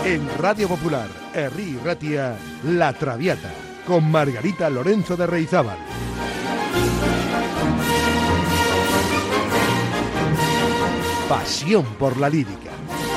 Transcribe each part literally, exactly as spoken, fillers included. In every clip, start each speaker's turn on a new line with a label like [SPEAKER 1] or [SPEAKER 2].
[SPEAKER 1] En Radio Popular, Herri Ratia, La Traviata, con Margarita Lorenzo de Reizábal. Pasión por la lírica.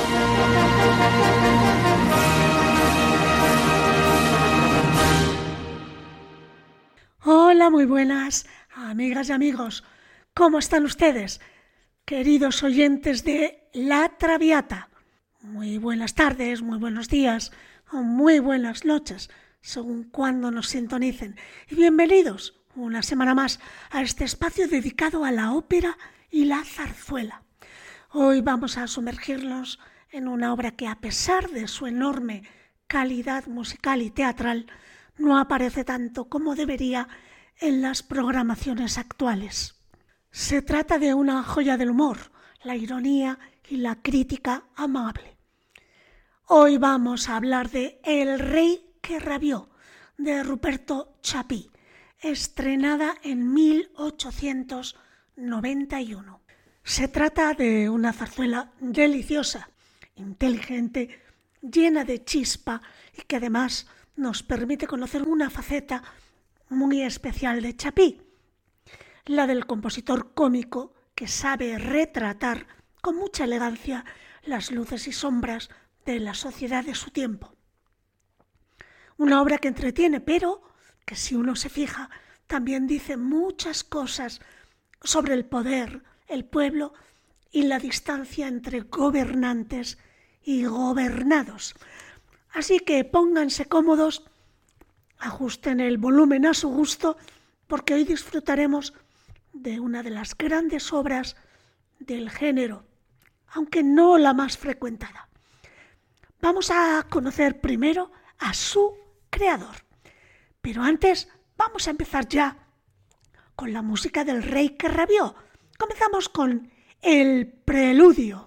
[SPEAKER 2] Hola, muy buenas, amigas y amigos. ¿Cómo están ustedes, queridos oyentes de La Traviata? Muy buenas tardes, muy buenos días o muy buenas noches, según cuando nos sintonicen. Y bienvenidos una semana más a este espacio dedicado a la ópera y la zarzuela. Hoy vamos a sumergirnos en una obra que, a pesar de su enorme calidad musical y teatral, no aparece tanto como debería en las programaciones actuales. Se trata de una joya del humor, la ironía y la crítica amable. Hoy vamos a hablar de El rey que rabió, de Ruperto Chapí, estrenada en mil ochocientos noventa y uno. Se trata de una zarzuela deliciosa, inteligente, llena de chispa y que además nos permite conocer una faceta muy especial de Chapí, la del compositor cómico que sabe retratar con mucha elegancia las luces y sombras de la sociedad de su tiempo. Una obra que entretiene, pero que, si uno se fija, también dice muchas cosas sobre el poder, el pueblo y la distancia entre gobernantes y gobernados. Así que pónganse cómodos, ajusten el volumen a su gusto, porque hoy disfrutaremos de una de las grandes obras del género, aunque no la más frecuentada. Vamos a conocer primero a su creador, pero antes vamos a empezar ya con la música del rey que rabió. Comenzamos con el preludio.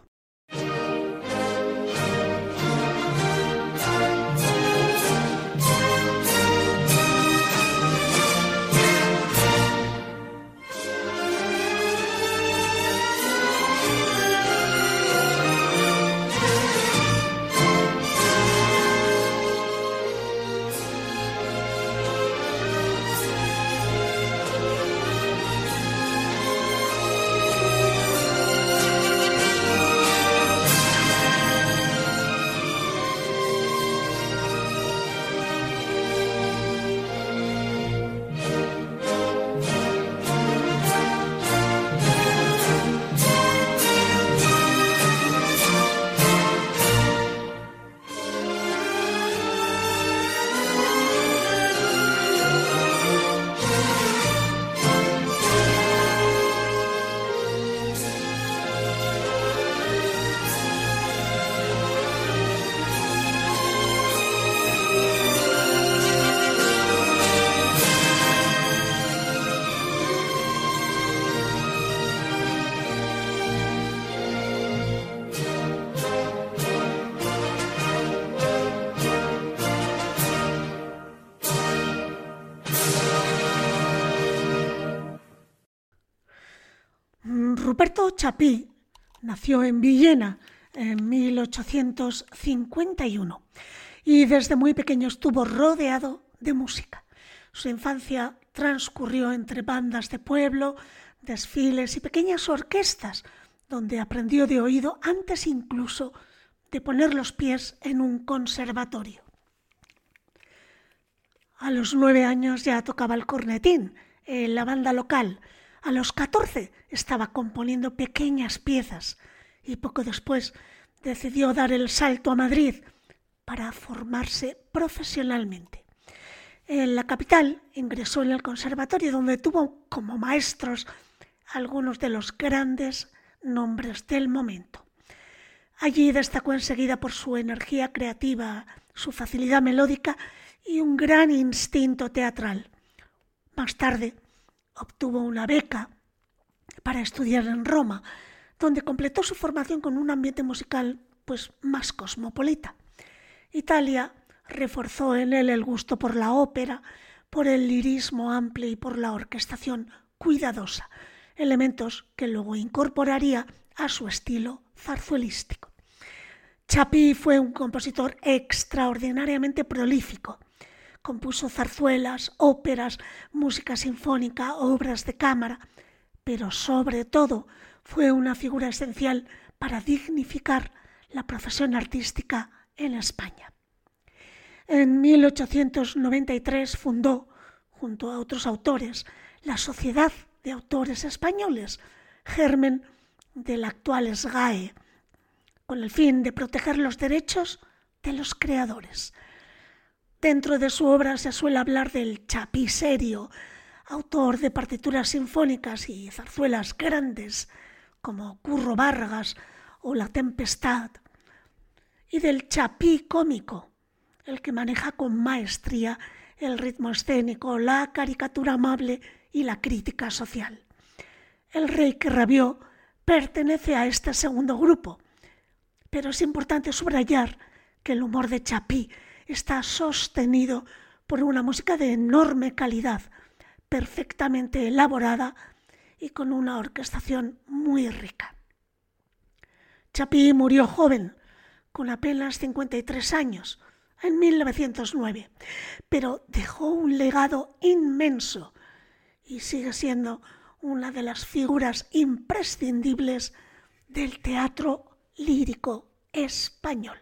[SPEAKER 2] Ruperto Chapí nació en Villena en mil ochocientos cincuenta y uno y desde muy pequeño estuvo rodeado de música. Su infancia transcurrió entre bandas de pueblo, desfiles y pequeñas orquestas, donde aprendió de oído antes incluso de poner los pies en un conservatorio. A los nueve años ya tocaba el cornetín en la banda local. A los catorce estaba componiendo pequeñas piezas y poco después decidió dar el salto a Madrid para formarse profesionalmente. En la capital ingresó en el conservatorio, donde tuvo como maestros algunos de los grandes nombres del momento. Allí destacó enseguida por su energía creativa, su facilidad melódica y un gran instinto teatral. Más tarde obtuvo una beca para estudiar en Roma, donde completó su formación con un ambiente musical pues más cosmopolita. Italia reforzó en él el gusto por la ópera, por el lirismo amplio y por la orquestación cuidadosa, elementos que luego incorporaría a su estilo zarzuelístico. Chapí fue un compositor extraordinariamente prolífico. Compuso zarzuelas, óperas, música sinfónica, obras de cámara, pero sobre todo fue una figura esencial para dignificar la profesión artística en España. En mil ochocientos noventa y tres fundó, junto a otros autores, la Sociedad de Autores Españoles, germen del actual S G A E, con el fin de proteger los derechos de los creadores. Dentro de su obra se suele hablar del Chapí serio, autor de partituras sinfónicas y zarzuelas grandes como Curro Vargas o La Tempestad, y del Chapí cómico, el que maneja con maestría el ritmo escénico, la caricatura amable y la crítica social. El Rey que rabió pertenece a este segundo grupo, pero es importante subrayar que el humor de Chapí está sostenido por una música de enorme calidad, perfectamente elaborada y con una orquestación muy rica. Chapí murió joven, con apenas cincuenta y tres años, en mil novecientos nueve, pero dejó un legado inmenso y sigue siendo una de las figuras imprescindibles del teatro lírico español.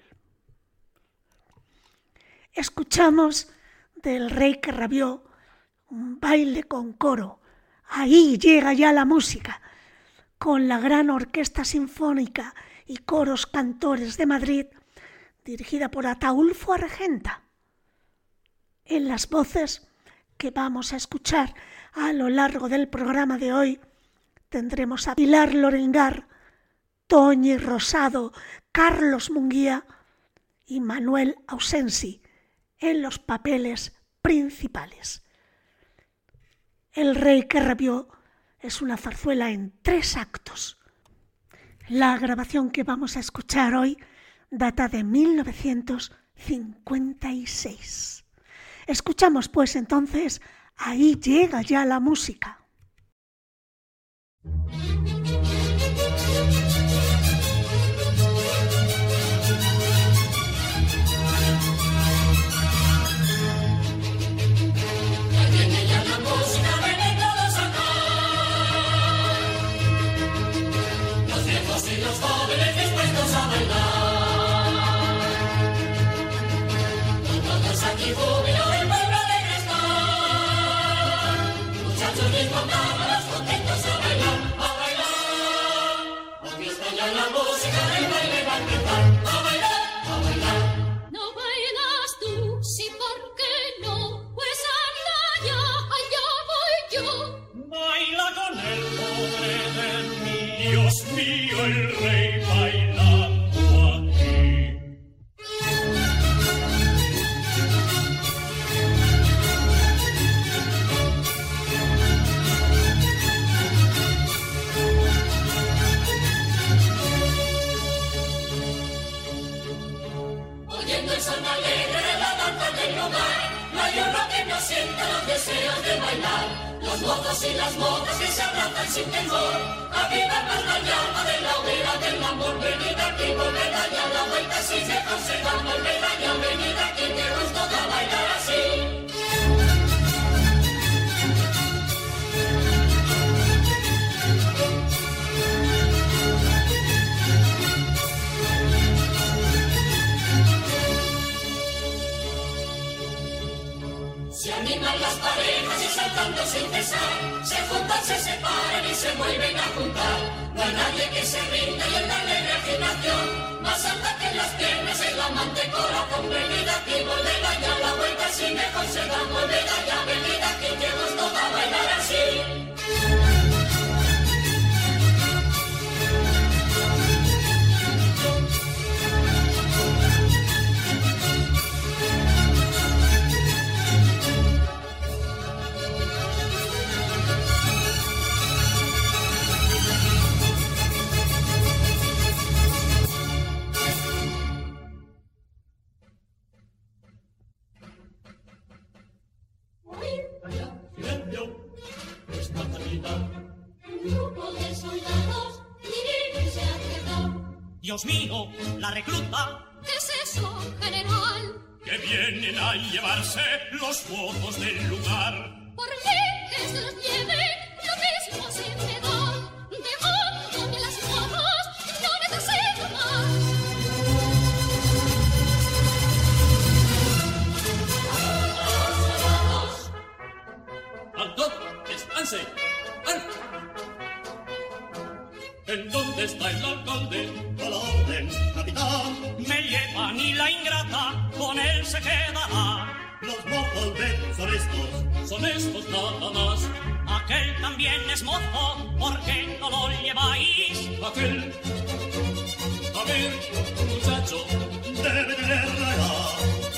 [SPEAKER 2] Escuchamos del Rey que rabió un baile con coro. Ahí llega ya la música, con la gran Orquesta Sinfónica y Coros Cantores de Madrid, dirigida por Ataúlfo Argenta. En las voces que vamos a escuchar a lo largo del programa de hoy tendremos a Pilar Lorengar, Toñi Rosado, Carlos Munguía y Manuel Ausensi en los papeles principales. El Rey que rabió es una zarzuela en tres actos. La grabación que vamos a escuchar hoy data de mil novecientos cincuenta y seis. Escuchamos pues entonces Ahí llega ya la música.
[SPEAKER 3] El rey bailando aquí. Oyendo el son alegre de la danza del lugar, no hay uno que no sienta los deseos de bailar. Los mozos y las mozas que se abrazan sin temor, avivan más la llama de la hoguera del amor. Venid aquí, volved allá, la vuelta si se conserva, volved allá, venid aquí, que nos toca bailar así. Se animan las parejas y saltando sin cesar, se juntan, se separan y se vuelven a juntar. No hay nadie que se rinda y en la alegre agitación, más alta que las piernas el amante corazón. Venid aquí, volved allá, la vuelta si mejor se da, volved allá, venid aquí, que nos toca bailar así.
[SPEAKER 4] Dios mío, la recluta.
[SPEAKER 3] ¿Qué es eso, general?
[SPEAKER 4] Que vienen a llevarse los votos del lugar.
[SPEAKER 3] Por mí que se los lleve, lo mismo se me da. Dejándome las manos, no necesito más.
[SPEAKER 4] ¡Alto! ¡Descanse! ¡Alto! ¿En dónde está el alcalde?
[SPEAKER 5] A la orden, capitán.
[SPEAKER 4] Me llevan y la ingrata con él se quedará.
[SPEAKER 5] Los mozos ven son estos.
[SPEAKER 4] Son estos nada más. Aquel también es mozo, ¿por qué no lo lleváis? Aquel. A ver, muchacho,
[SPEAKER 5] Debe tener la edad.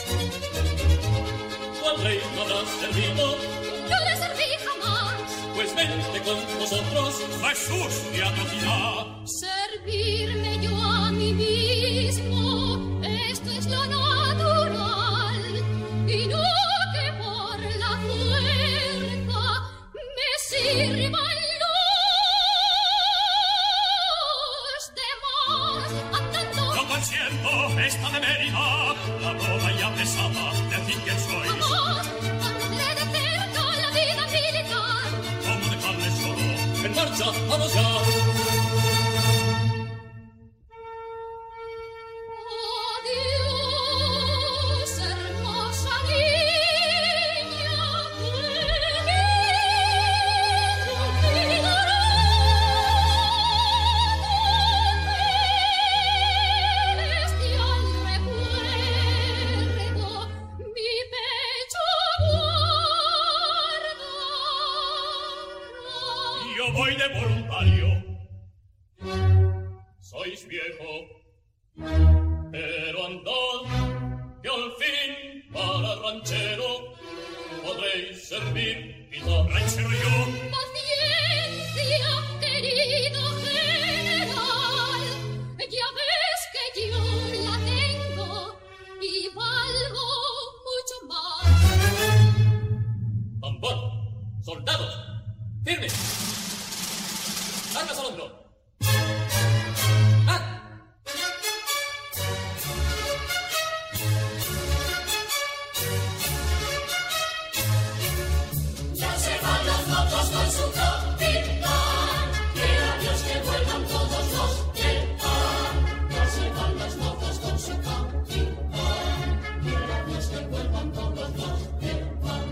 [SPEAKER 4] ¿cuál rey no habrá servido?
[SPEAKER 3] No le serví jamás.
[SPEAKER 4] Pues vente con nosotros, Jesús de atrocidad.
[SPEAKER 3] Servirme yo a mí mismo, esto es lo natural. Y no que por la fuerza me sirvan los demás. Andando.
[SPEAKER 4] No consiento esta de Mérida, la broma ya pesada, decir quién sois.
[SPEAKER 3] Jamás andré de cerca la vida militar.
[SPEAKER 4] ¿Cómo dejarle solo? En marcha, vamos ya.
[SPEAKER 3] Adiós, hermosa niña, que me cuidará. Celestial recuerdo, mi pecho guarda.
[SPEAKER 4] Yo voy de voluntario. Sois viejo, pero andad, que al fin para ranchero podréis servir, quizá ranchero yo.
[SPEAKER 3] Paciencia, querido general, ya ves que yo la tengo y valgo mucho más.
[SPEAKER 4] Tambor, soldados, firmes, armas al hombro. ¡Ah!
[SPEAKER 3] Ya se van los mozos con su capitán, quiera Dios que vuelvan todos los del pan. Ya se van los mozos con su capitán, quiera Dios que vuelvan todos los del pan.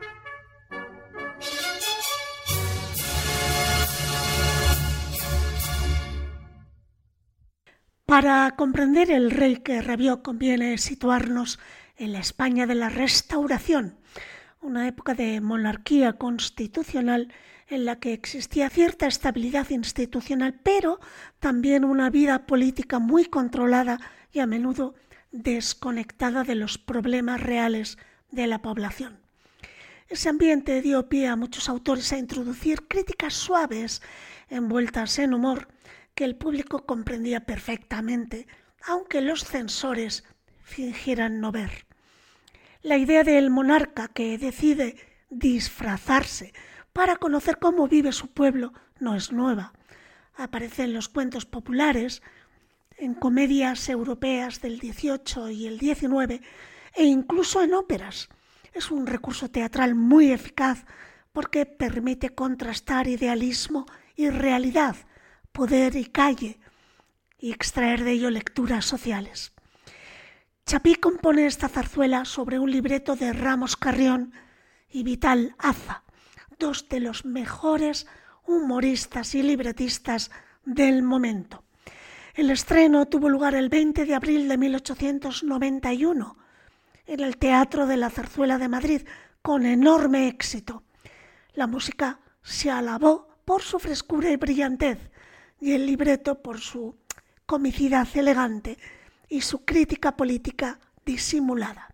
[SPEAKER 2] Para comprender el rey que rabió conviene situarnos en la España de la Restauración, una época de monarquía constitucional en la que existía cierta estabilidad institucional, pero también una vida política muy controlada y a menudo desconectada de los problemas reales de la población. Ese ambiente dio pie a muchos autores a introducir críticas suaves, envueltas en humor, que el público comprendía perfectamente, aunque los censores fingieran no ver. La idea del monarca que decide disfrazarse para conocer cómo vive su pueblo no es nueva. Aparece en los cuentos populares, en comedias europeas del dieciocho y el diecinueve e incluso en óperas. Es un recurso teatral muy eficaz porque permite contrastar idealismo y realidad, poder y calle, y extraer de ello lecturas sociales. Chapí compone esta zarzuela sobre un libreto de Ramos Carrión y Vital Aza, dos de los mejores humoristas y libretistas del momento. El estreno tuvo lugar el veinte de abril de mil ochocientos noventa y uno en el Teatro de la Zarzuela de Madrid, con enorme éxito. La música se alabó por su frescura y brillantez, y el libreto por su comicidad elegante y su crítica política disimulada.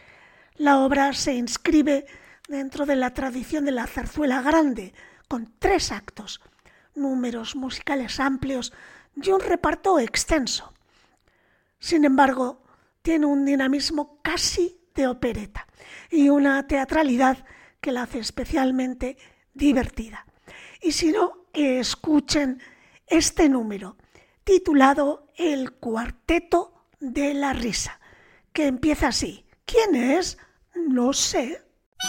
[SPEAKER 2] La obra se inscribe dentro de la tradición de la zarzuela grande, con tres actos, números musicales amplios y un reparto extenso. Sin embargo, tiene un dinamismo casi de opereta y una teatralidad que la hace especialmente divertida. Y si no, escuchen este número, titulado El Cuarteto de la Risa, que empieza así. ¿Quién es? No sé.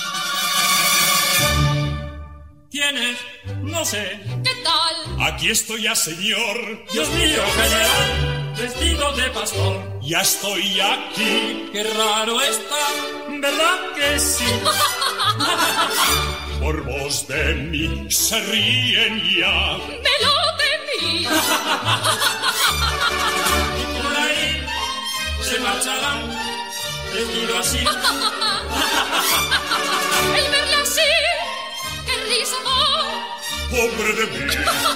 [SPEAKER 4] ¿Quién es? No sé.
[SPEAKER 6] ¿Qué tal?
[SPEAKER 5] Aquí estoy ya, señor.
[SPEAKER 4] Dios mío, general, vestido de pastor.
[SPEAKER 5] Ya estoy aquí.
[SPEAKER 4] Qué raro está, ¿verdad que sí?
[SPEAKER 5] Por voz de mí se ríen ya.
[SPEAKER 6] ¡Velo de mí!
[SPEAKER 4] Y por ahí se marcharán, vestido así.
[SPEAKER 6] El verle así, qué risa da.
[SPEAKER 5] Pobre de mí.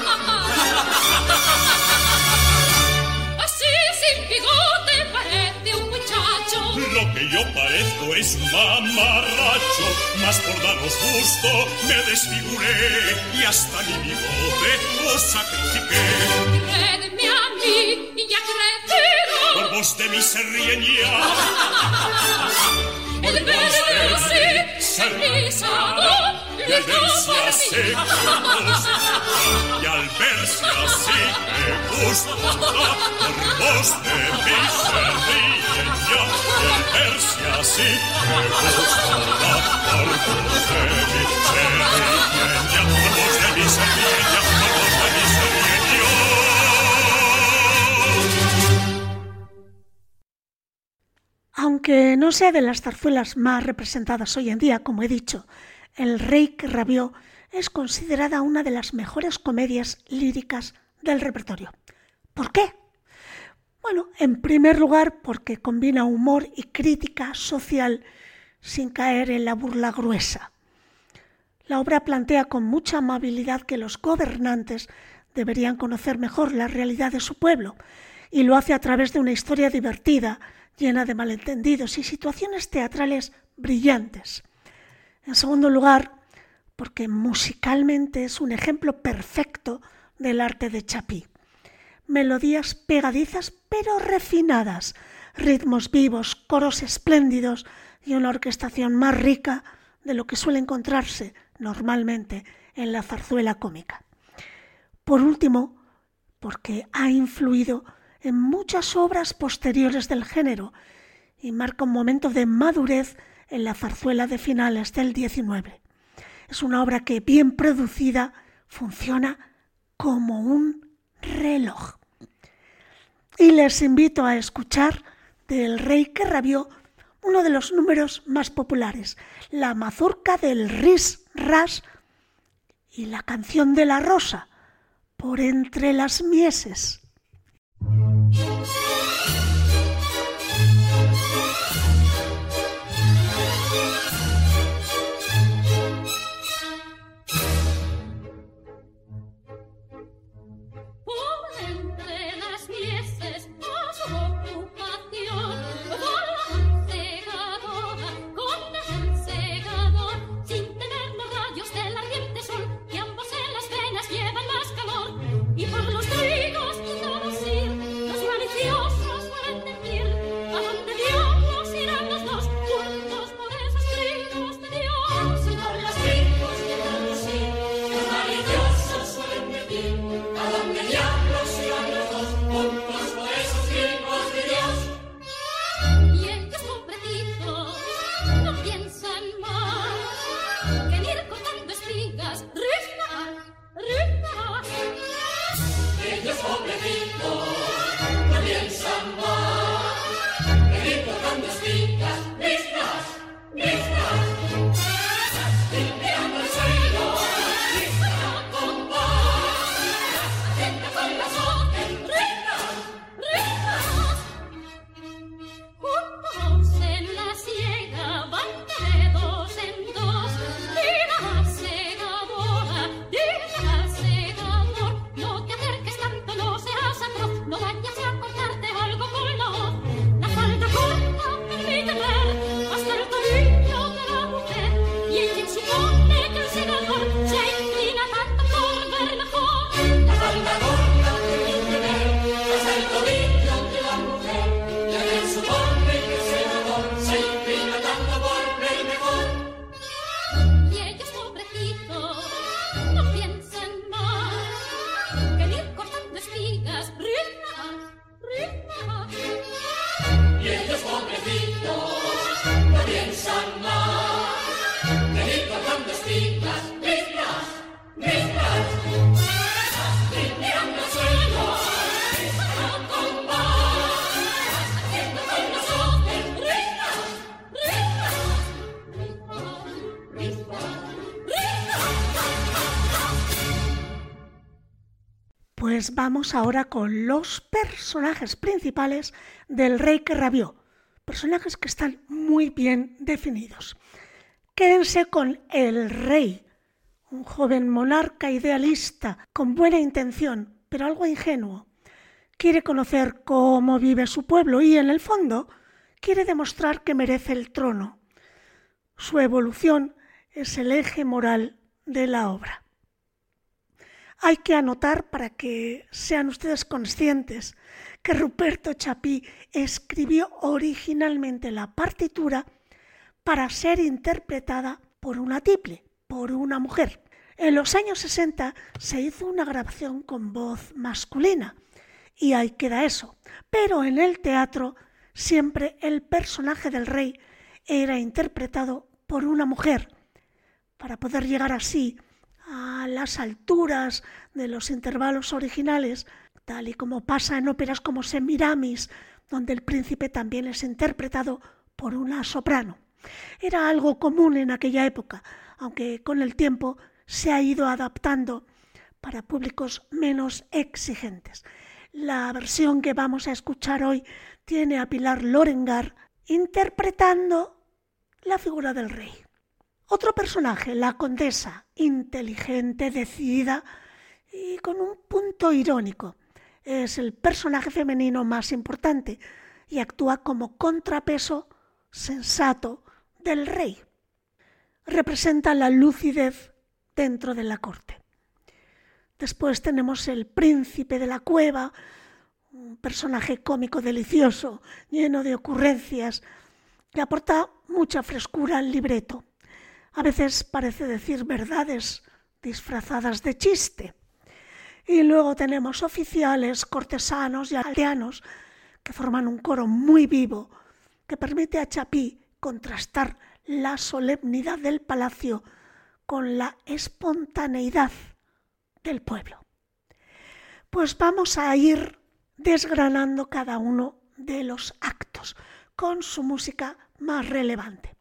[SPEAKER 6] Así sin bigote parece un muchacho.
[SPEAKER 5] Lo que yo parezco es un mamarracho, mas por daros gusto me desfiguré y hasta mi bigote os sacrifiqué.
[SPEAKER 6] Créeme a mí y ya crecerá.
[SPEAKER 5] Por vos de mí se ríen ya.
[SPEAKER 6] El verle así, se risa da.
[SPEAKER 5] Y al verse así me gusta, y al verse así me gusta, por vos de mí se ríen ya. Y al verse así me gusta, por vos de mí se ríen ya. Por vos de mí se ríen ya, por vos de mí se ríen ya.
[SPEAKER 2] Aunque no sea de las zarzuelas más representadas hoy en día, como he dicho, El Rey que Rabió es considerada una de las mejores comedias líricas del repertorio. ¿Por qué? Bueno, en primer lugar porque combina humor y crítica social sin caer en la burla gruesa. La obra plantea con mucha amabilidad que los gobernantes deberían conocer mejor la realidad de su pueblo y lo hace a través de una historia divertida, llena de malentendidos y situaciones teatrales brillantes. En segundo lugar, porque musicalmente es un ejemplo perfecto del arte de Chapí. Melodías pegadizas pero refinadas, ritmos vivos, coros espléndidos y una orquestación más rica de lo que suele encontrarse normalmente en la zarzuela cómica. Por último, porque ha influido en muchas obras posteriores del género y marca un momento de madurez en la zarzuela de finales del diecinueve. Es una obra que, bien producida, funciona como un reloj. Y les invito a escuchar del Rey que Rabió uno de los números más populares, la mazurca del Ris Ras y la canción de la Rosa, por entre las mieses.
[SPEAKER 6] No te acerques tanto, no seas atroz.
[SPEAKER 2] Pues vamos ahora con los personajes principales del Rey que rabió, personajes que están muy bien definidos. Quédense con el rey, un joven monarca idealista, con buena intención, pero algo ingenuo. Quiere conocer cómo vive su pueblo y, en el fondo, quiere demostrar que merece el trono. Su evolución es el eje moral de la obra. Hay que anotar, para que sean ustedes conscientes, que Ruperto Chapí escribió originalmente la partitura para ser interpretada por una tiple, por una mujer. En los años sesenta se hizo una grabación con voz masculina y ahí queda eso. Pero en el teatro siempre el personaje del rey era interpretado por una mujer, para poder llegar así a las alturas de los intervalos originales, tal y como pasa en óperas como Semiramis, donde el príncipe también es interpretado por una soprano. Era algo común en aquella época, aunque con el tiempo se ha ido adaptando para públicos menos exigentes. La versión que vamos a escuchar hoy tiene a Pilar Lorengar interpretando la figura del rey. Otro personaje, la condesa, inteligente, decidida y con un punto irónico. Es el personaje femenino más importante y actúa como contrapeso sensato del rey. Representa la lucidez dentro de la corte. Después tenemos el príncipe de la cueva, un personaje cómico delicioso, lleno de ocurrencias, que aporta mucha frescura al libreto. A veces parece decir verdades disfrazadas de chiste. Y luego tenemos oficiales, cortesanos y aldeanos que forman un coro muy vivo que permite a Chapí contrastar la solemnidad del palacio con la espontaneidad del pueblo. Pues vamos a ir desgranando cada uno de los actos con su música más relevante.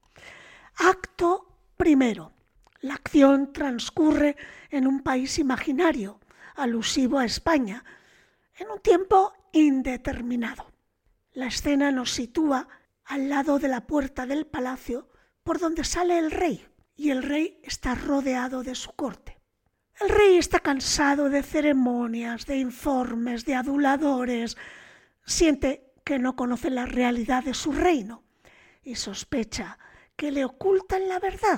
[SPEAKER 2] Acto primero. La acción transcurre en un país imaginario, alusivo a España, en un tiempo indeterminado. La escena nos sitúa al lado de la puerta del palacio por donde sale el rey, y el rey está rodeado de su corte. El rey está cansado de ceremonias, de informes, de aduladores. Siente que no conoce la realidad de su reino y sospecha que le ocultan la verdad.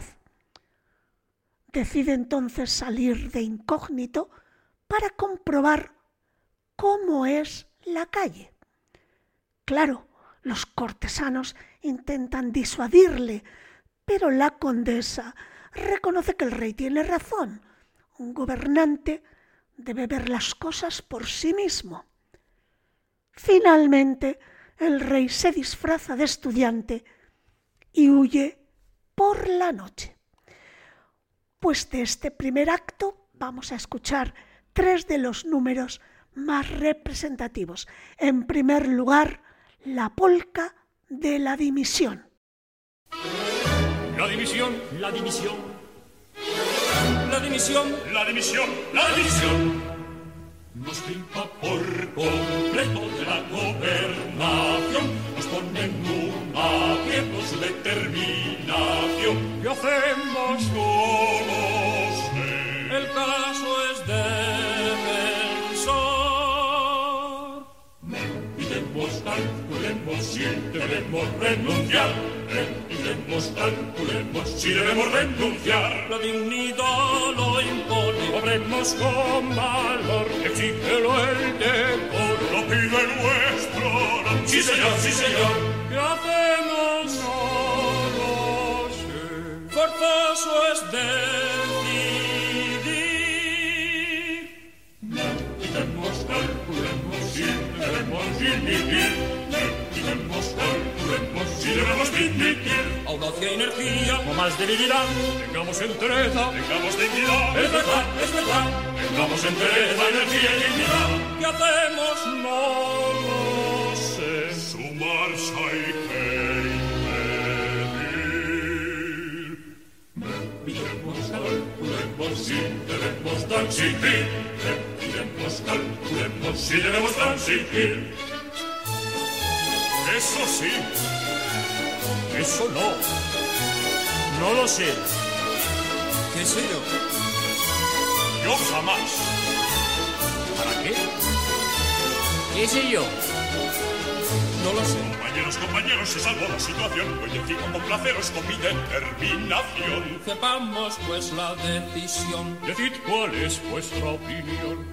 [SPEAKER 2] Decide entonces salir de incógnito para comprobar cómo es la calle. Claro, los cortesanos intentan disuadirle, pero la condesa reconoce que el rey tiene razón. Un gobernante debe ver las cosas por sí mismo. Finalmente, el rey se disfraza de estudiante y huye por la noche. Pues de este primer acto vamos a escuchar tres de los números más representativos. En primer lugar, la polca de la dimisión.
[SPEAKER 5] La dimisión,
[SPEAKER 4] La dimisión,
[SPEAKER 5] la dimisión, la dimisión, la dimisión. Nos limpa por completo de la gobernación, nos pone en un aprieto su determinación. ¿Qué hacemos? No lo sé.
[SPEAKER 4] el caso es defensor.
[SPEAKER 5] Meditemos, calculemos si debemos renunciar. Meditemos, calculemos si debemos renunciar.
[SPEAKER 4] La dignidad lo impone,
[SPEAKER 5] Obremos con valor, exígelo el decoro, lo pide nuestro honor. Sí, señor, sí, señor.
[SPEAKER 4] ¿qué hacemos?
[SPEAKER 5] No lo sé.
[SPEAKER 4] Forzoso es decidir.
[SPEAKER 5] Meditemos, calculemos si debemos dimitir. Meditemos, calculemos si debemos dimitir.
[SPEAKER 4] A una
[SPEAKER 5] negocia energía, o más debilidad. Tengamos entereza, tengamos dignidad. Es verdad, es verdad. Tengamos entereza, energía y dignidad. ¿Qué hacemos? No lo sé. Su marcha hay que impedir. Miremos, calculemos si debemos transigir. Miremos, calculemos si debemos transigir. Eso sí. Eso no. No lo sé. ¿Qué sé yo? Yo jamás. ¿Para qué? ¿Qué sé yo? No lo sé. Compañeros, compañeros, se salvó la situación. Hoy decido complaceros con mi determinación.
[SPEAKER 7] Sepamos pues la decisión.
[SPEAKER 5] Decid cuál es vuestra opinión.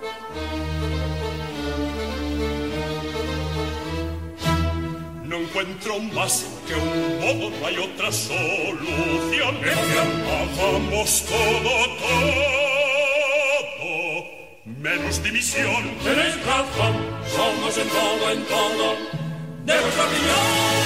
[SPEAKER 5] No encuentro más que un modo, no hay otra solución. Hagamos todo, todo, menos división.
[SPEAKER 7] Tenéis razón, somos en todo, en todo, de vuestra opinión.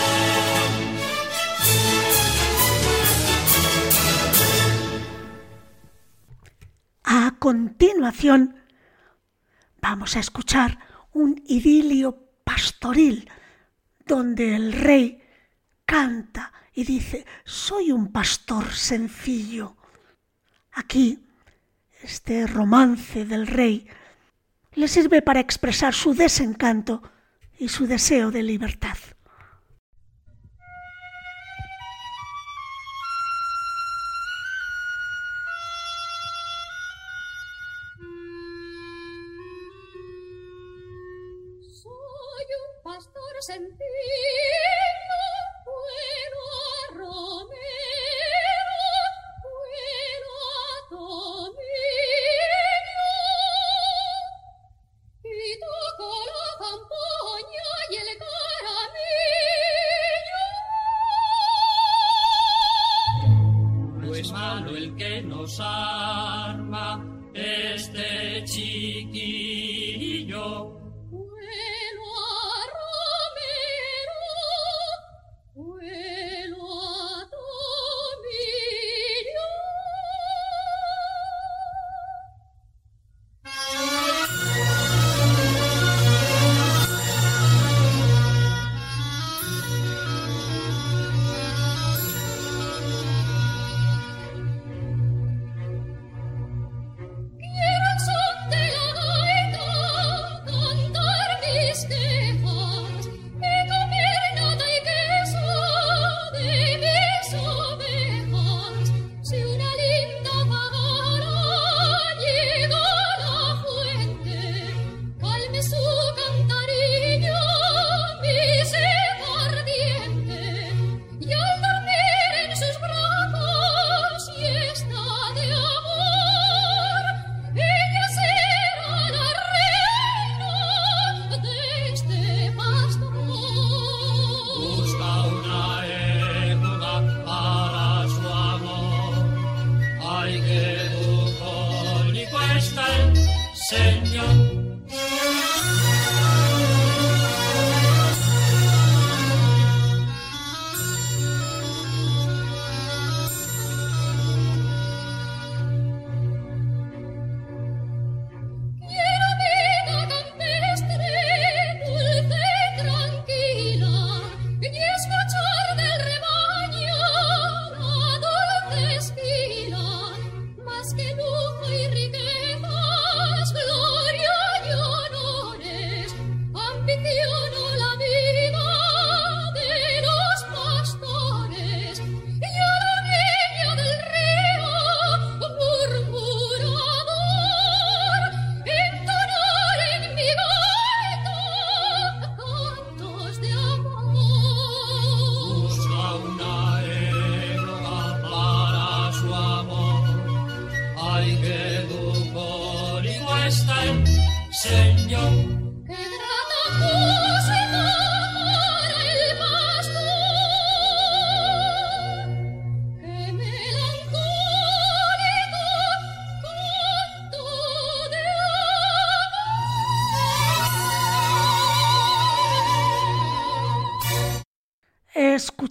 [SPEAKER 2] A continuación, vamos a escuchar un idilio pastoril donde el rey canta y dice: soy un pastor sencillo. Aquí, este romance del rey le sirve para expresar su desencanto y su deseo de libertad.
[SPEAKER 6] Pastor sencillo, bueno a romero, bueno a tomillo, y toco la campoña y el caramillo.
[SPEAKER 7] No es malo el que nos arma este chiquillo.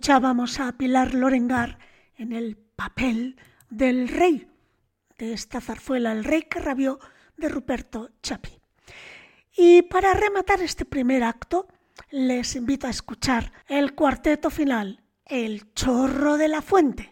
[SPEAKER 2] escuchábamos a Pilar Lorengar en el papel del rey de esta zarzuela, El rey que rabió, de Ruperto Chapí. Y para rematar este primer acto, les invito a escuchar el cuarteto final, El chorro de la fuente.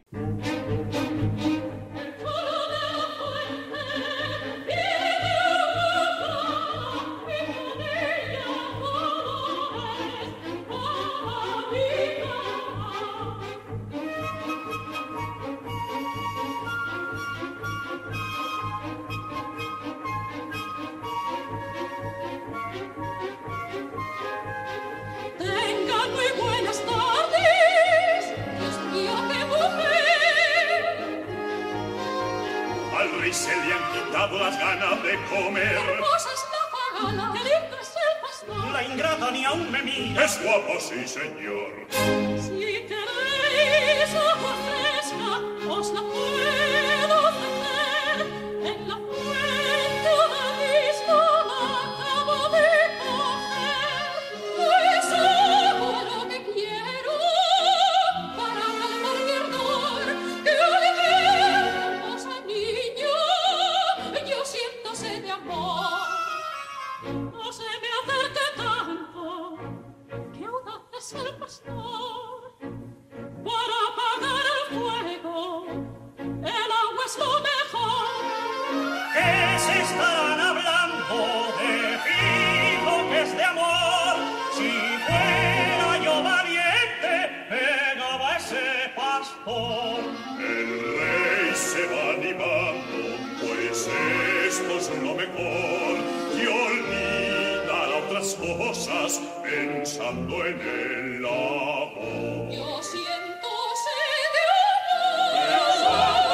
[SPEAKER 5] Se le han quitado las ganas de comer.
[SPEAKER 6] Hermosa es la zagala, que lindo es el pastor.
[SPEAKER 4] La ingrata ni aún me mira.
[SPEAKER 5] Es guapo, sí, señor.
[SPEAKER 6] Si queréis agua fresca, os la puedo ofrecer. En la fuente una misma la acabo de coger. Pues hago lo que quiero para calmar mi ardor. Que hoy vemos al niño, yo siento sed de amor. No se me acerque tanto, que audaz es el pastor. Para apagar el fuego, el agua es lo mejor.
[SPEAKER 4] ¿Qué se están hablando? De fijo que es de amor. Si fuera yo valiente, pegaba ese pastor.
[SPEAKER 5] El rey se va animando, pues esto es lo mejor. Y olvidará otras cosas pensando en el amor.
[SPEAKER 6] Yo siento sed de amor.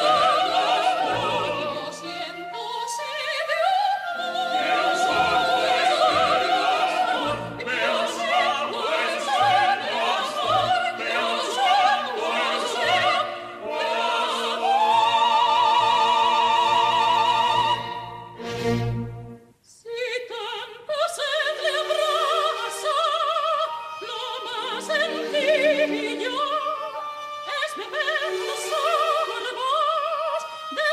[SPEAKER 6] Yo siento sed de amor. Yo siento sed de amor. Yo siento sed de amor. Si tanto sed le abraza, lo más sencillo es beber los sorbos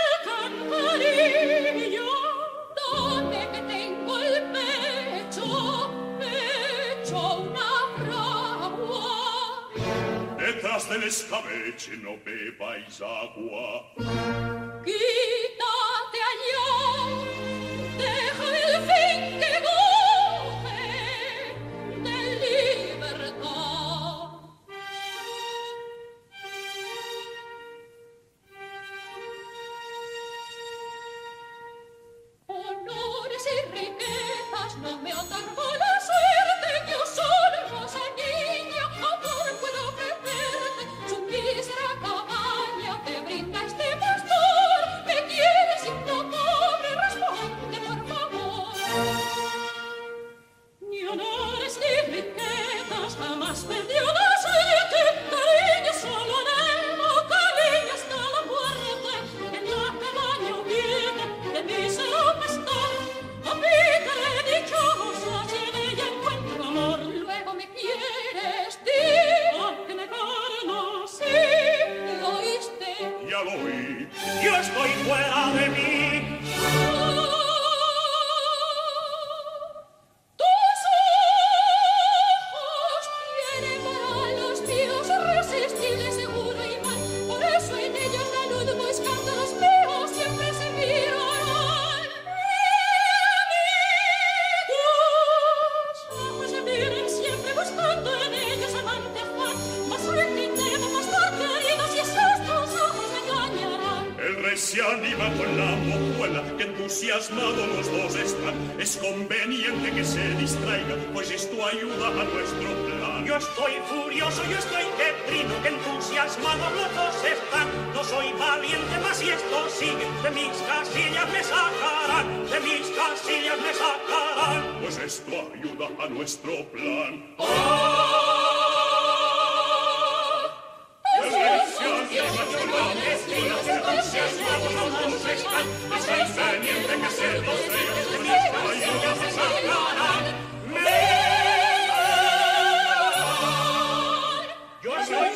[SPEAKER 6] del cantarillo, donde que tengo el pecho hecho una fragua.
[SPEAKER 5] Detrás del escabeche no bebáis agua.
[SPEAKER 6] Quítate allá, deja el fin que goce de libertad. Honores y riquezas no me otorgó la suerte, yo solo rosa niña, amor puedo ofrecerte. Su mísera cabaña te brinda este pastor. ¿Me quieres, himno pobre? Responde, por favor. Ni honores ni riquezas jamás perdió la suerte. Cariño solo anhelo, cariño hasta la muerte. En la cabaña humilde de mísero pastor, habítale dichosa, si en ella encuentro amor. Luego me quieres, di, aunque negar no, sí, ¿lo oíste?
[SPEAKER 5] Ya lo oí.
[SPEAKER 4] Yo estoy fuera de mí.
[SPEAKER 6] Tus ojos tienen para los míos irresistible, seguro y mal. Por eso en ellos la luz buscando los míos siempre se mirarán. Tus ojos se miran siempre buscando en ellos amante afán. Más fuerte y tema, más fuerte heridos, y esos tus ojos me engañarán.
[SPEAKER 5] El rey se anima con la mojuela, que entusiasmados los dos están. Es conveniente que se distraiga, pues esto ayuda a nuestro plan.
[SPEAKER 4] Yo estoy furioso, yo estoy que trino, que entusiasmados los dos están. No soy valiente, mas si esto sigue, de mis casillas me sacarán, de mis casillas me sacarán.
[SPEAKER 5] Pues esto ayuda a nuestro plan. El rey se anima con la mojuela, que entusiasmados los dos están. Es conveniente que se distraiga, pues esto ayuda a sacarán.
[SPEAKER 4] Yo estoy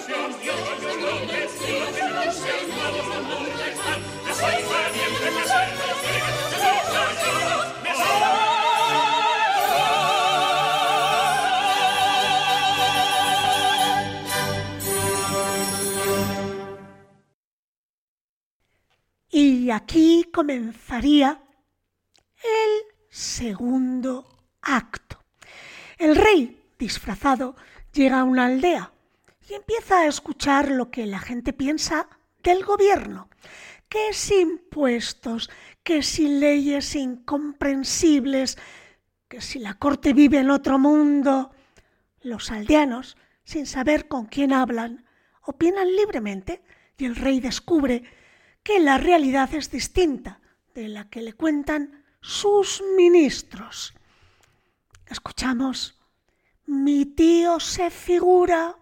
[SPEAKER 2] aquí comenzaría el segundo acto. El rey, disfrazado, llega a una aldea y empieza a escuchar lo que la gente piensa del gobierno. Que si impuestos, que si leyes incomprensibles, que si la corte vive en otro mundo. Los aldeanos, sin saber con quién hablan, opinan libremente y el rey descubre que la realidad es distinta de la que le cuentan sus ministros. Escuchamos: mi tío se figura.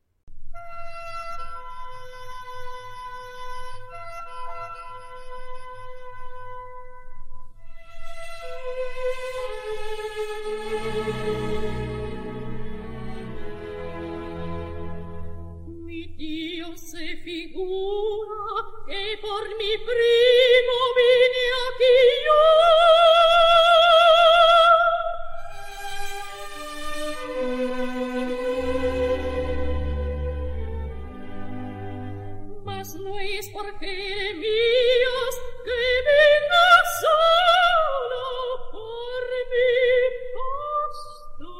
[SPEAKER 6] Mi tío se figura que por mi primo vine aquí yo. Mas no es por Jeremías que venga solo por mi pastor.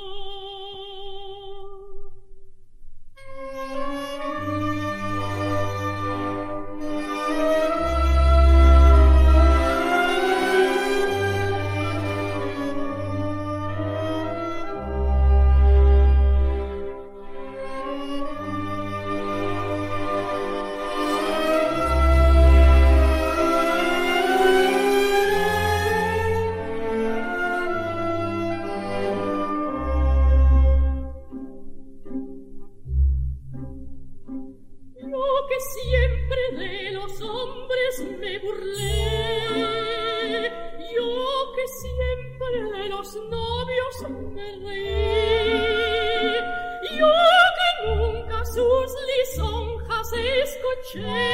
[SPEAKER 6] Yo que siempre de los hombres me burlé, yo que siempre de los novios me reí, yo que nunca sus lisonjas escuché,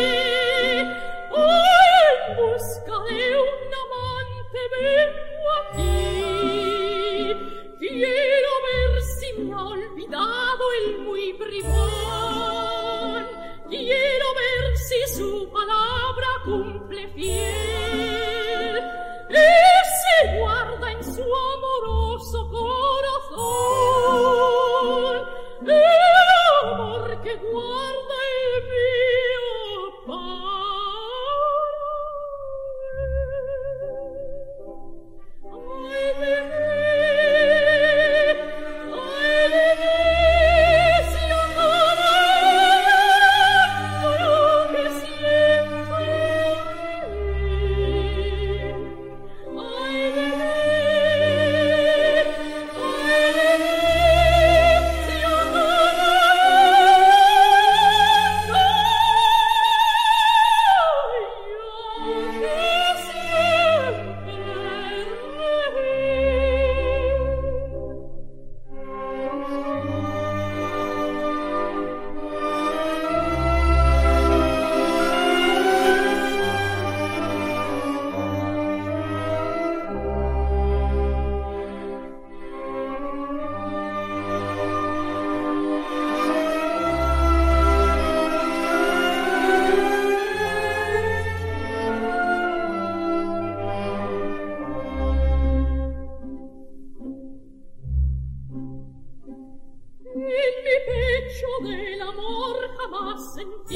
[SPEAKER 6] hoy en busca de un amante vengo aquí. Quiero ver si me ha olvidado el muy bribón, quiero ver si su palabra cumple fiel, y se guarda en su amoroso corazón el amor que guarda el mío para él. Ay de mí, ay de mí, si yo no lo que siempre vi. Ay de mí, ay de mí, si yo no en mi pecho del amor jamás sentí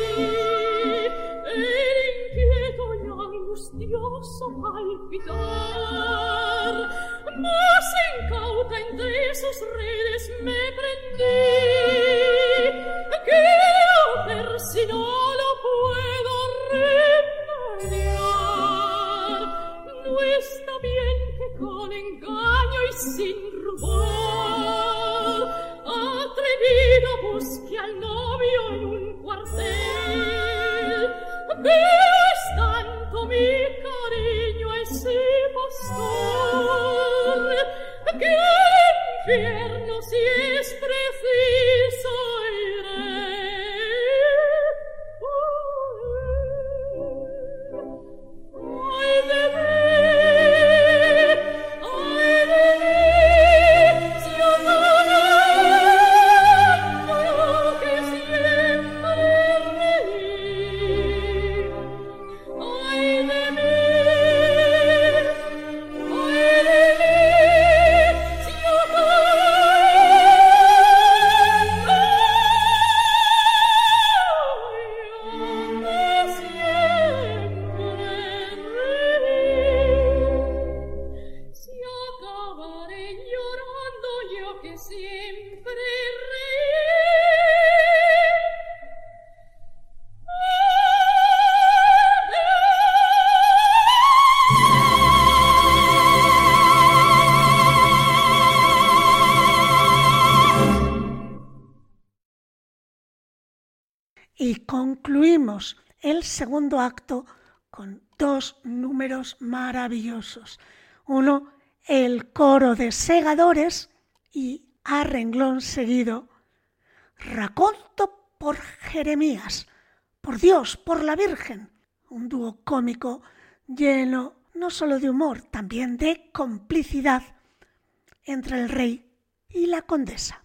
[SPEAKER 6] el inquieto y angustioso palpitar, mas incauta entre sus redes me prendí. ¿Qué hacer si no lo puedo remediar? No está bien que con engaño y sin rubor atrevido busque al novio en un cuartel. Pero es tanto mi cariño a ese pastor que al infierno, si es preciso, iré. Ay de mí, ay de mí, si yo no lo que siempre reí.
[SPEAKER 2] y concluimos el segundo acto con dos números maravillosos. Uno, el coro de segadores, y a renglón seguido, raconto por Jeremías, por Dios, por la Virgen. Un dúo cómico lleno no solo de humor, también de complicidad entre el rey y la condesa.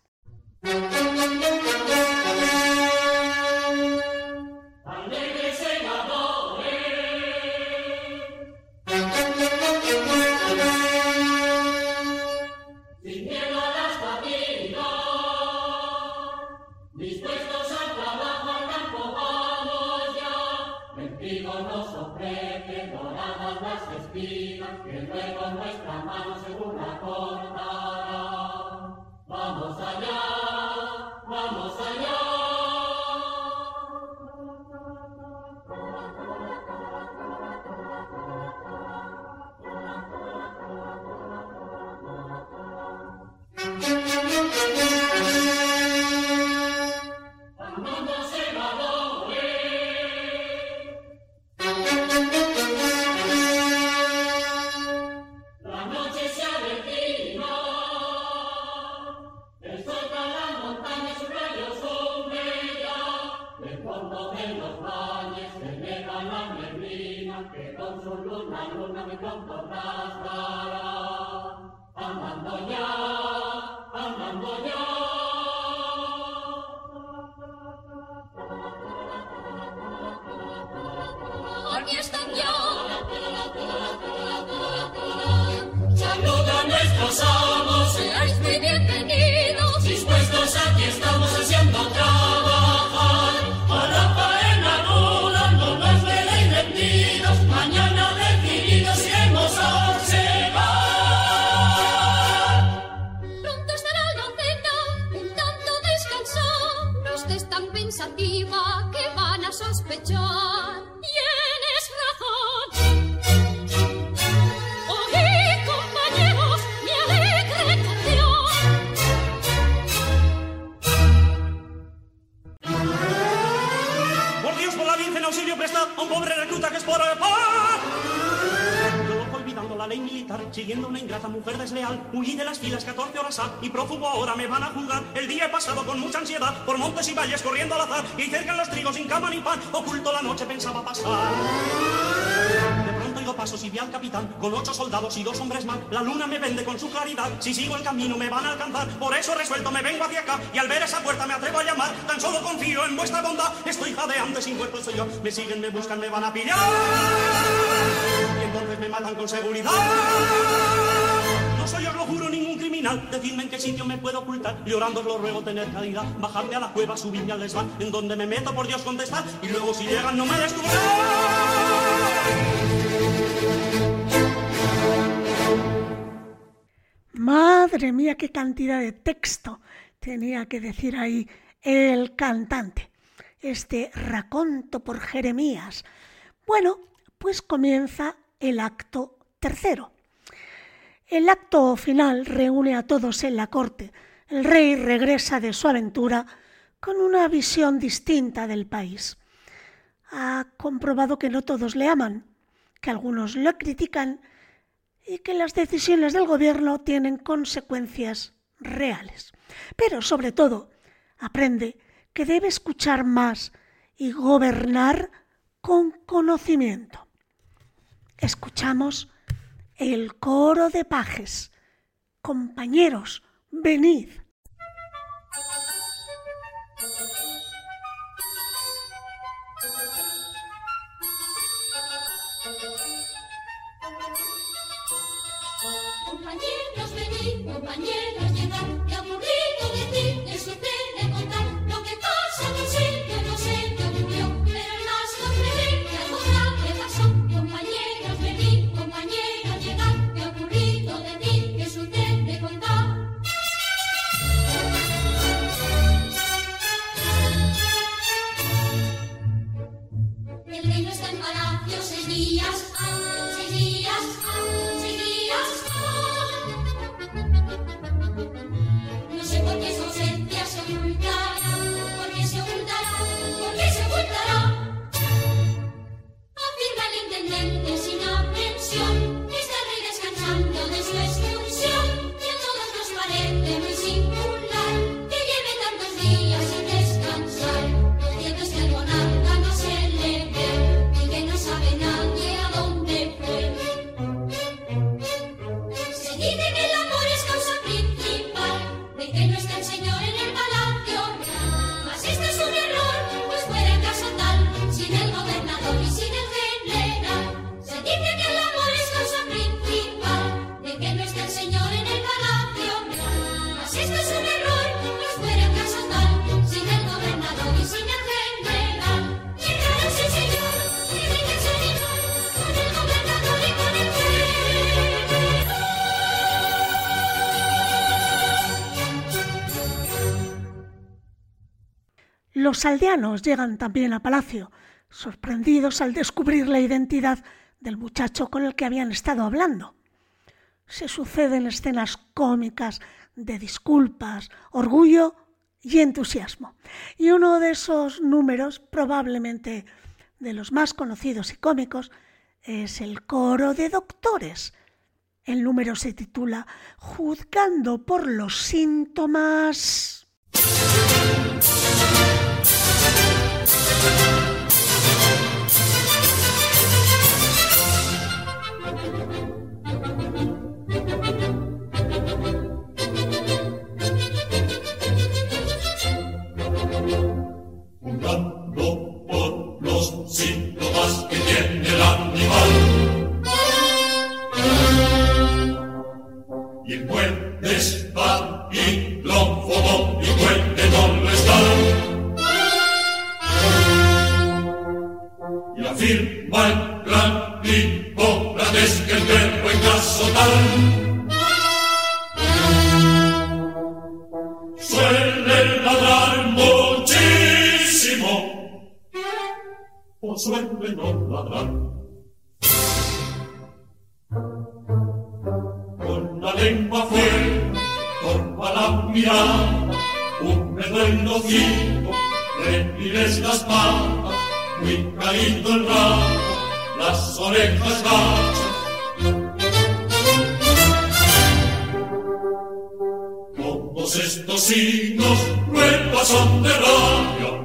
[SPEAKER 3] Que luego nuestra mano según la cortará. Vamos allá, vamos allá. Andando segadores. Que con su luna, luna me contornascará. Andando ya, andando ya.
[SPEAKER 6] Aquí están ya.
[SPEAKER 3] Saluda a nuestros amos,
[SPEAKER 6] Seáis muy bienvenidos.
[SPEAKER 3] dispuestos aquí estamos haciendo trabajar. A la faena dura no nos veréis rendidos, mañana decididos iremos a cegar.
[SPEAKER 6] Pronto estará la cena, en tanto descansar. No estés tan pensativa que van a sospechar. Tienes razón. Oíd, compañeros, mi alegre canción.
[SPEAKER 4] Por Dios, por la Virgen, auxilio prestad a un pobre recluta que es por el pan. Yo, olvidando la ley militar, siguiendo una ingrata mujer desleal, huí de las filas catorce horas ha, y prófugo ahora me van a juzgar. El día he pasado con mucha ansiedad, por montes y valles corriendo al azar, y cerca en los trigos sin cama ni pan, oculto la noche pensaba pasar. De pronto oigo pasos y vi al capitán, con ocho soldados y dos hombres más. La luna me vende con su claridad, si sigo el camino me van a alcanzar. Por eso resuelto me vengo hacia acá, y al ver esa puerta me atrevo a llamar. Tan solo confío en vuestra bondad, estoy jadeante sin cuerpo soy yo. Me siguen, me buscan, me van a pillar, y entonces me matan con seguridad. No soy, os lo juro, ningún criminal. Decidme en qué sitio me puedo ocultar, llorando os lo ruego tener caridad. Bajadme a la cueva, subidme al desván, en donde me meto por Dios contestar, y luego si llegan no me descubrirán.
[SPEAKER 2] Madre mía, qué cantidad de texto tenía que decir ahí el cantante. Este raconto por Jeremías. Bueno, pues comienza el acto tercero. El acto final reúne a todos en la corte. El rey regresa de su aventura con una visión distinta del país. Ha comprobado que no todos le aman, que algunos lo critican y que las decisiones del gobierno tienen consecuencias reales. Pero sobre todo, aprende que debe escuchar más y gobernar con conocimiento. Escuchamos el coro de pajes. Compañeros, venid.
[SPEAKER 3] Compañeros, venid, compañeras, llegad, ¿qué ha ocurrido de ti? ¿Qué sucede? Contar lo que pasa, no sé, yo no sé qué ocurrió, pero el más comprende que algo grave pasó. Compañeros, venid, compañeras, llegad, ¿qué ha ocurrido de ti? ¿Qué sucede? Contar. El reino está en palacio, seis días, ah, seis días, ah, seis días, ah.
[SPEAKER 2] Los aldeanos llegan también a palacio, sorprendidos al descubrir la identidad del muchacho con el que habían estado hablando. Se suceden escenas cómicas de disculpas, orgullo y entusiasmo. Y uno de esos números, probablemente de los más conocidos y cómicos, es el coro de doctores. El número se titula Juzgando por los síntomas.
[SPEAKER 5] Juzgando por los síntomas que tiene el animal. Y puede estar hidrófobo y puede no estar. Y afirma el gran Hipócrates que el perro en caso tal suele ladrar muchísimo, o suele no ladrar. Con la lengua fuerte, torpa la mirada, húmedo el hocico, reptiles las patas, muy caído el rabo, las orejas gachas. Todos estos signos pruebas son de rabia,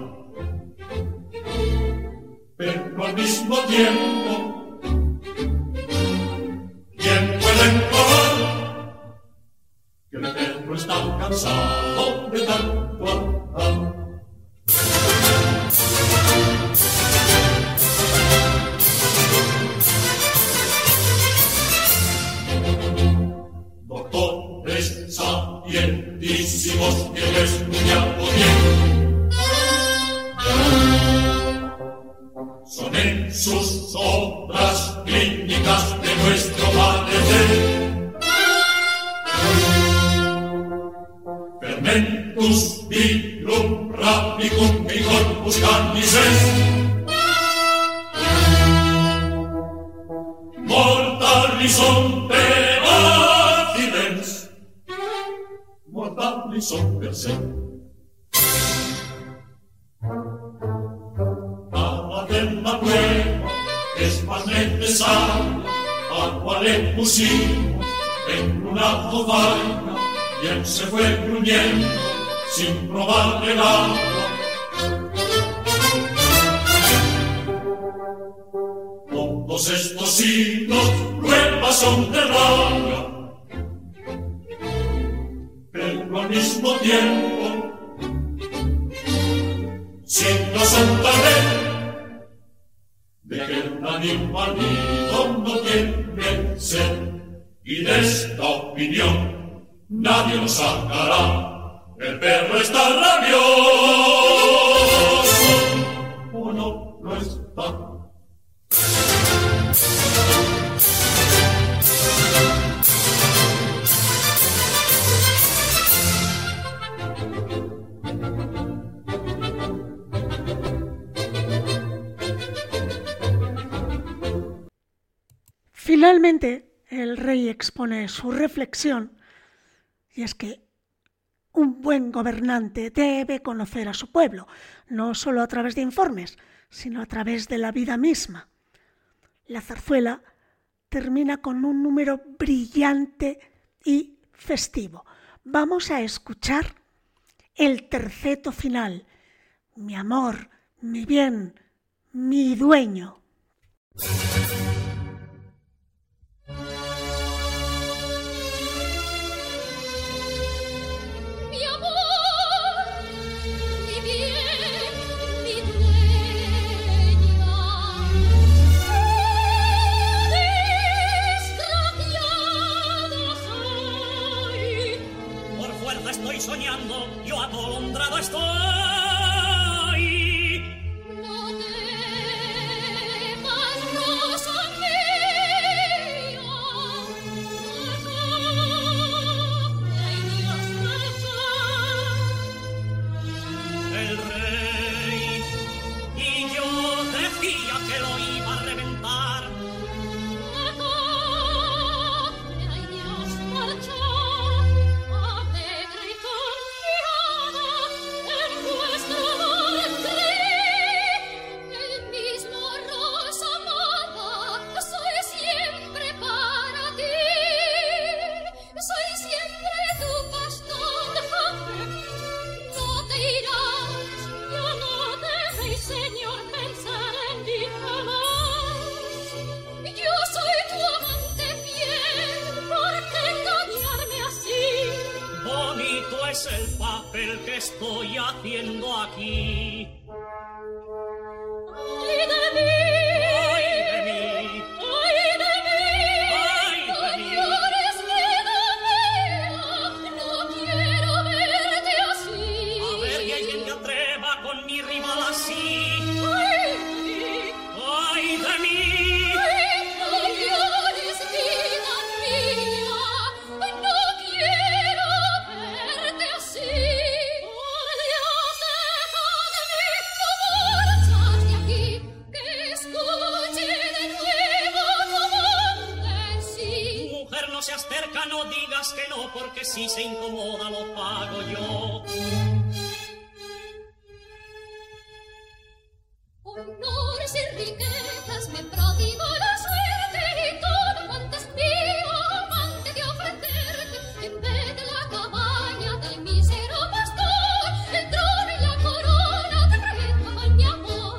[SPEAKER 5] pero al mismo tiempo, ¿quién puede probar que el perro está cansado de tanto andar? Doctores sapientísimos que lo he estudiado bien, son en sus obras clínicas de nuestro padecer. Fermentus virum rapicum in corpus carnis est, mortalis sunt per accidens, mortalis sunt per se. La prueba es más necesaria, al cual le pusimos en una toalla y él se fue gruñendo sin probar el agua. Todos estos signos pruebas son de rabia, pero al mismo tiempo signos son también de que un animalito no tiene sed, y de esta opinión nadie lo sacará. El perro está rabioso, o no lo está.
[SPEAKER 2] Finalmente, el rey expone su reflexión, y es que un buen gobernante debe conocer a su pueblo, no solo a través de informes, sino a través de la vida misma. La zarzuela termina con un número brillante y festivo. Vamos a escuchar el terceto final, mi amor, mi bien, mi dueño.
[SPEAKER 4] Estoy soñando, yo atolondrado estoy.
[SPEAKER 6] No temas, rosa mía,
[SPEAKER 4] El rey
[SPEAKER 7] es el papel que estoy haciendo aquí.
[SPEAKER 6] ¡Ay de mí!
[SPEAKER 7] ¡Ay de mí!
[SPEAKER 6] ¡Ay de mí!
[SPEAKER 7] ¡Ay de mí!
[SPEAKER 6] ¡No llores, vida mía! ¡No quiero verte así!
[SPEAKER 7] A ver que alguien te atreva con mi rival así.
[SPEAKER 6] ¡Ay de mí!
[SPEAKER 7] ¡Ay de mí!
[SPEAKER 6] ¡No llores, vida mía! ¡No quiero verte así! ¡Por Dios, deja de mí! ¡No marchas de aquí! ¡Que escuche de nuevo tu voz! ¡Sí!
[SPEAKER 7] Mujer, no seas terca, no digas que no, porque si se incomoda lo pago yo.
[SPEAKER 6] Honores y riquezas me prodigo la suerte y todo cuanto es mío amante de ofrecerte en vez de la cabaña del mísero pastor el trono y la corona te presento con mi amor.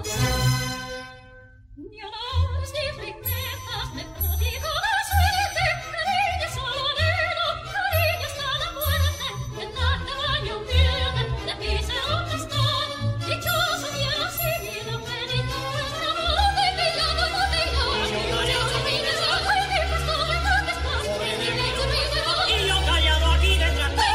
[SPEAKER 6] Ni honores ni riquezas me prodigo la suerte cariño solo anhelo cariño hasta la muerte en la cabaña humilde del mísero pastor dichoso y así bien apenito nuestro amor de pillado no te llamas yo callado aquí detrás de ti pastor ¿dónde estás?
[SPEAKER 7] Y yo callado aquí detrás de ti.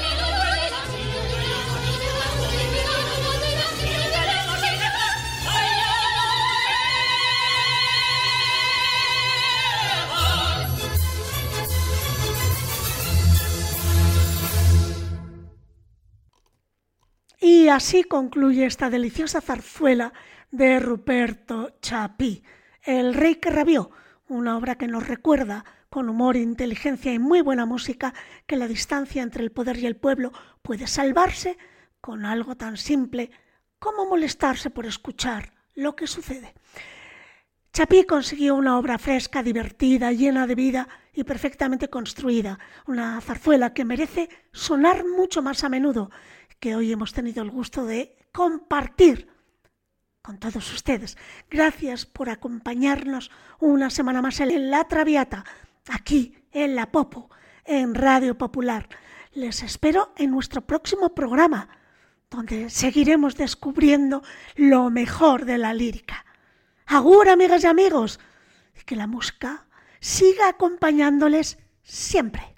[SPEAKER 2] Y así concluye esta deliciosa zarzuela de Ruperto Chapí, El rey que rabió, una obra que nos recuerda con humor, inteligencia y muy buena música que la distancia entre el poder y el pueblo puede salvarse con algo tan simple como molestarse por escuchar lo que sucede. Chapí consiguió una obra fresca, divertida, llena de vida y perfectamente construida, una zarzuela que merece sonar mucho más a menudo, que hoy hemos tenido el gusto de compartir con todos ustedes. Gracias por acompañarnos una semana más en La Traviata, aquí en La Popo, en Radio Popular. Les espero en nuestro próximo programa, donde seguiremos descubriendo lo mejor de la lírica. Agur, amigas y amigos, y que la música siga acompañándoles siempre.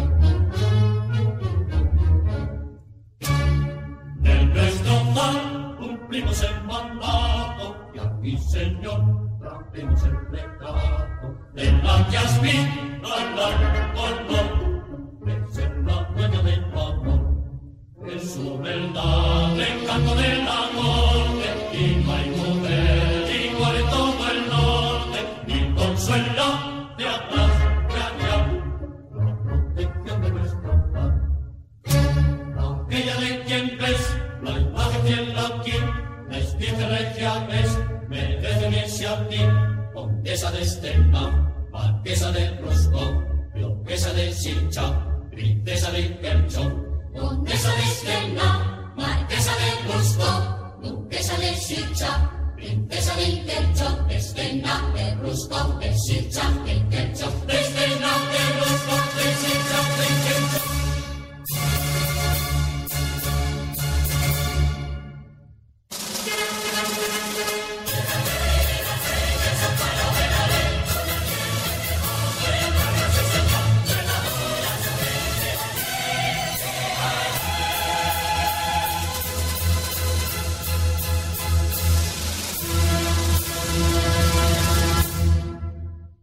[SPEAKER 5] En nuestro mar cumplimos el mandato y aquí, señor, trajimos el retrato de la que aspira al honor de ser la dueña del amor. En su verdad, encanto del amor, y no hay mujer igual en todo el norte, ni consuelo de atrás, de allá, la protección de nuestro paz. Aquella de quien ves, la imagen fiel aquí, la estirpe regia ves, merece unirse a ti, condesa de Estela, marquesa de Roscón, duquesa de Sincha, princesa de Kerchon,
[SPEAKER 6] Condesa de Estela,